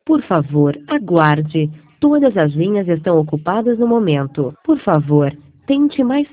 Por favor, aguarde. Todas as linhas estão ocupadas no momento. Por favor, tente mais